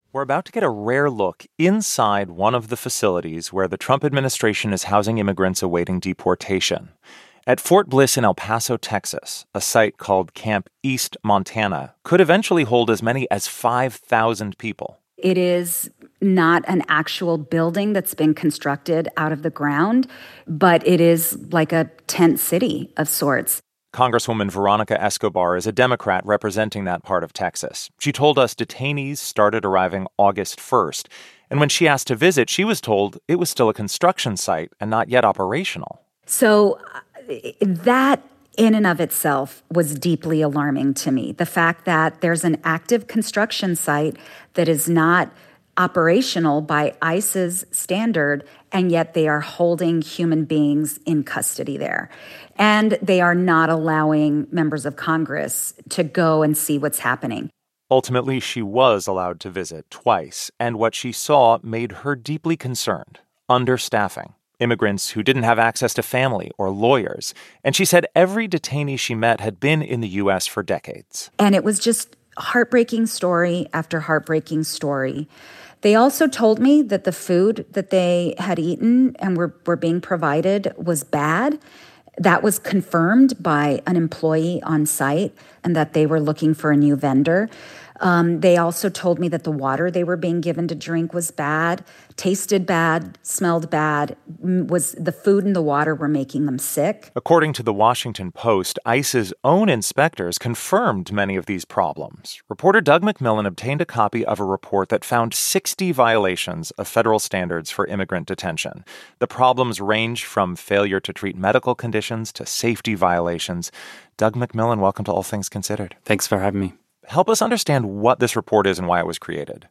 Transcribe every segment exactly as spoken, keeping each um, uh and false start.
We're about to get a rare look inside one of the facilities where the Trump administration is housing immigrants awaiting deportation. At Fort Bliss in El Paso, Texas, a site called Camp East Montana could eventually hold as many as five thousand people. It is not an actual building that's been constructed out of the ground, but it is like a tent city of sorts. Congresswoman Veronica Escobar is a Democrat representing that part of Texas. She told us detainees started arriving August first, and when she asked to visit, she was told it was still a construction site and not yet operational. So that in and of itself was deeply alarming to me. The fact that there's an active construction site that is not operational by ICE's standard, and yet they are holding human beings in custody there. And they are not allowing members of Congress to go and see what's happening. Ultimately, she was allowed to visit twice, and what she saw made her deeply concerned. Understaffing. Immigrants who didn't have access to family or lawyers. And she said every detainee she met had been in the U S for decades. And it was just heartbreaking story after heartbreaking story. They also told me that the food that they had eaten and were, were being provided was bad. That was confirmed by an employee on site, and that they were looking for a new vendor. Um, they also told me that the water they were being given to drink was bad, tasted bad, smelled bad, was the food and the water were making them sick. According to the Washington Post, ICE's own inspectors confirmed many of these problems. Reporter Doug McMillan obtained a copy of a report that found sixty violations of federal standards for immigrant detention. The problems range from failure to treat medical conditions to safety violations. Doug McMillan, welcome to All Things Considered. Thanks for having me. Help us understand what this report is and why it was created.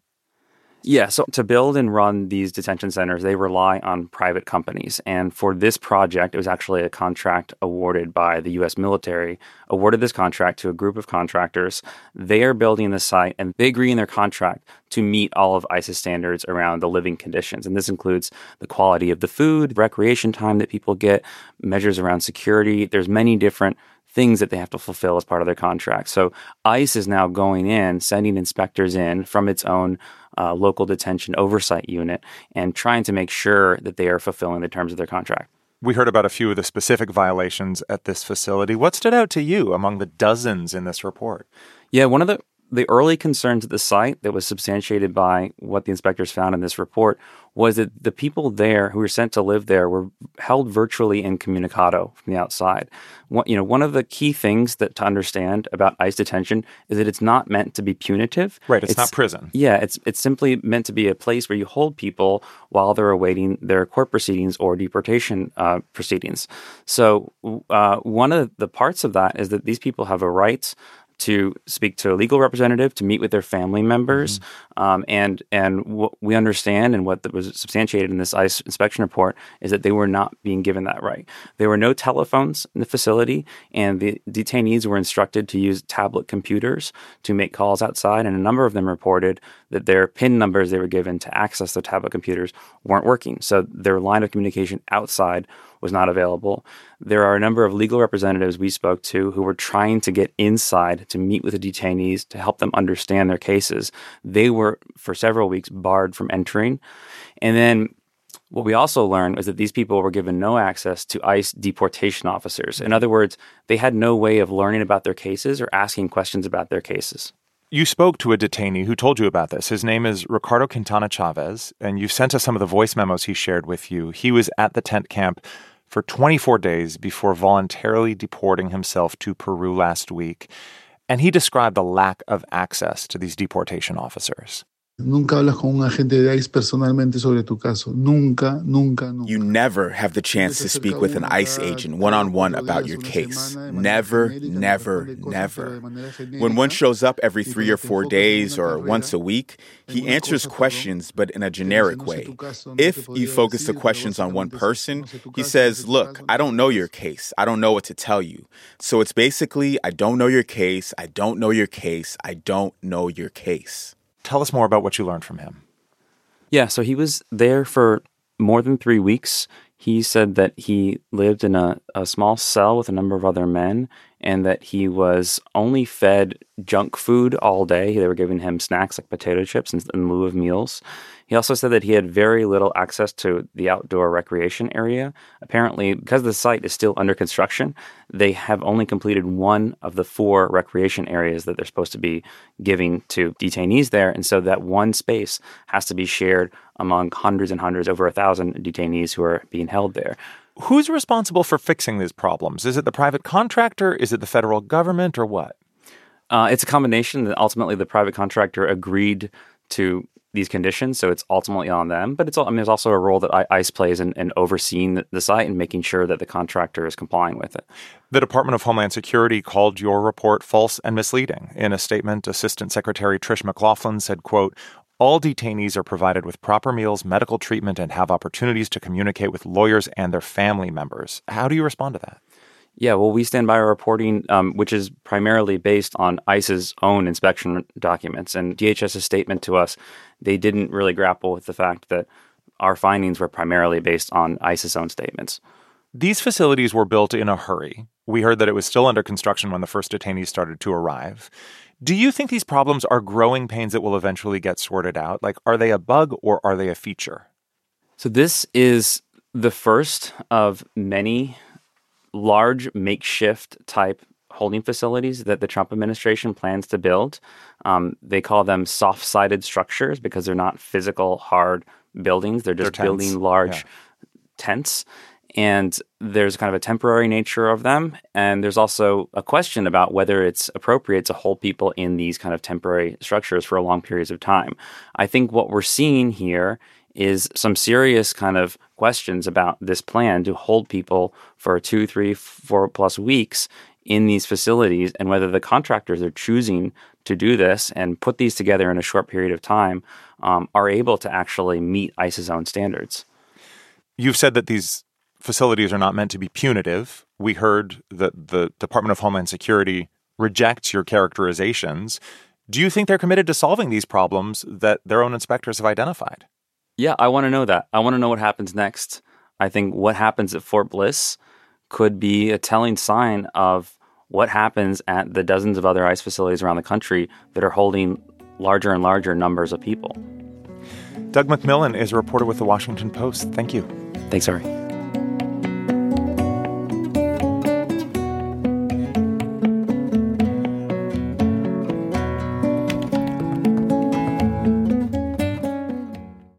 Yeah, so to build and run these detention centers, they rely on private companies. And for this project, it was actually a contract awarded by the U S military, awarded this contract to a group of contractors. They are building the site, and they agree in their contract to meet all of ICE's standards around the living conditions. And this includes the quality of the food, recreation time that people get, measures around security. There's many different things that they have to fulfill as part of their contract. So ICE is now going in, sending inspectors in from its own uh, local detention oversight unit and trying to make sure that they are fulfilling the terms of their contract. We heard about a few of the specific violations at this facility. What stood out to you among the dozens in this report? Yeah, one of the The early concerns at the site that was substantiated by what the inspectors found in this report was that the people there who were sent to live there were held virtually incommunicado from the outside. One, you know, one of the key things that to understand about ICE detention is that it's not meant to be punitive. Right, it's, it's not prison. Yeah, it's it's simply meant to be a place where you hold people while they're awaiting their court proceedings or deportation uh, proceedings. So uh, one of the parts of that is that these people have a right to speak to a legal representative, to meet with their family members. Mm-hmm. Um, and and what we understand and what was substantiated in this ICE inspection report is that they were not being given that right. There were no telephones in the facility, and the detainees were instructed to use tablet computers to make calls outside, and a number of them reported that their PIN numbers they were given to access the tablet computers weren't working. So their line of communication outside was not available. There are a number of legal representatives we spoke to who were trying to get inside to meet with the detainees to help them understand their cases. They were, for several weeks, barred from entering. And then what we also learned was that these people were given no access to ICE deportation officers. In other words, they had no way of learning about their cases or asking questions about their cases. You spoke to a detainee who told you about this. His name is Ricardo Quintana Chavez, and you sent us some of the voice memos he shared with you. He was at the tent camp for twenty-four days before voluntarily deporting himself to Peru last week, and he described a lack of access to these deportation officers. Nunca hablas con un agente de ICE personalmente sobre tu caso. Nunca, nunca, nunca. You never have the chance to speak with an ICE agent one-on-one about your case. Never, never, never. When one shows up every three or four days or once a week, he answers questions, but in a generic way. If you focus the questions on one person, he says, look, I don't know your case. I don't know what to tell you. So it's basically, I don't know your case. I don't know your case. I don't know your case. Tell us more about what you learned from him. Yeah, so he was there for more than three weeks. He said that he lived in a, a small cell with a number of other men, and that he was only fed junk food all day. They were giving him snacks like potato chips in, in lieu of meals. He also said that he had very little access to the outdoor recreation area. Apparently, because the site is still under construction, they have only completed one of the four recreation areas that they're supposed to be giving to detainees there. And so that one space has to be shared among hundreds and hundreds, over a thousand detainees who are being held there. Who's responsible for fixing these problems? Is it the private contractor? Is it the federal government, or what? Uh, it's a combination. Ultimately, the private contractor agreed to these conditions, so it's ultimately on them. But it's I mean, there's also a role that ICE plays in, in overseeing the, the site and making sure that the contractor is complying with it. The Department of Homeland Security called your report false and misleading. In a statement, Assistant Secretary Trish McLaughlin said, quote, "All detainees are provided with proper meals, medical treatment, and have opportunities to communicate with lawyers and their family members." How do you respond to that? Yeah, well, we stand by our reporting, um, which is primarily based on ICE's own inspection documents. And DHS's statement to us, they didn't really grapple with the fact that our findings were primarily based on ICE's own statements. These facilities were built in a hurry. We heard that it was still under construction when the first detainees started to arrive. Do you think these problems are growing pains that will eventually get sorted out? Like, are they a bug or are they a feature? So this is the first of many large makeshift type holding facilities that the Trump administration plans to build. Um, they call them soft-sided structures because they're not physical, hard buildings. They're just They're building large yeah. tents. And there's kind of a temporary nature of them. And there's also a question about whether it's appropriate to hold people in these kind of temporary structures for long periods of time. I think what we're seeing here is some serious kind of questions about this plan to hold people for two, three, four plus weeks in these facilities, and whether the contractors are choosing to do this and put these together in a short period of time um, are able to actually meet ICE's own standards. You've said that these facilities are not meant to be punitive. We heard that the Department of Homeland Security rejects your characterizations. Do you think they're committed to solving these problems that their own inspectors have identified? Yeah, I want to know that. I want to know what happens next. I think what happens at Fort Bliss could be a telling sign of what happens at the dozens of other ICE facilities around the country that are holding larger and larger numbers of people. Doug McMillon is a reporter with The Washington Post. Thank you. Thanks, Ari.